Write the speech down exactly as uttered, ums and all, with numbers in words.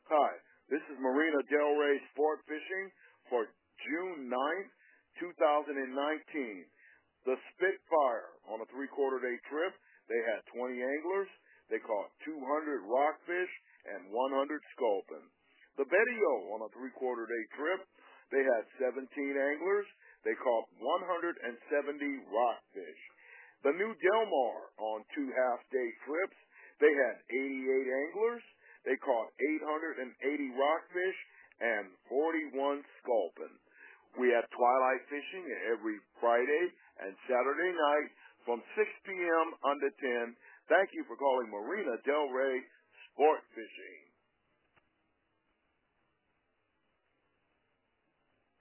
Hi, this is Marina Del Rey Sport Fishing for June ninth, two thousand nineteen. The Spitfire on a three-quarter day trip, they had twenty anglers. They caught two hundred rockfish and one hundred sculpin. The Betty O on a three-quarter day trip, they had seventeen anglers. They caught one hundred seventy rockfish. The New Del Mar on two half-day trips, they had eighty-eight anglers. They caught eight hundred eighty rockfish and forty-one sculpin. We have twilight fishing every Friday and Saturday night from six p.m. unto ten. Thank you for calling Marina Del Rey Sport Fishing.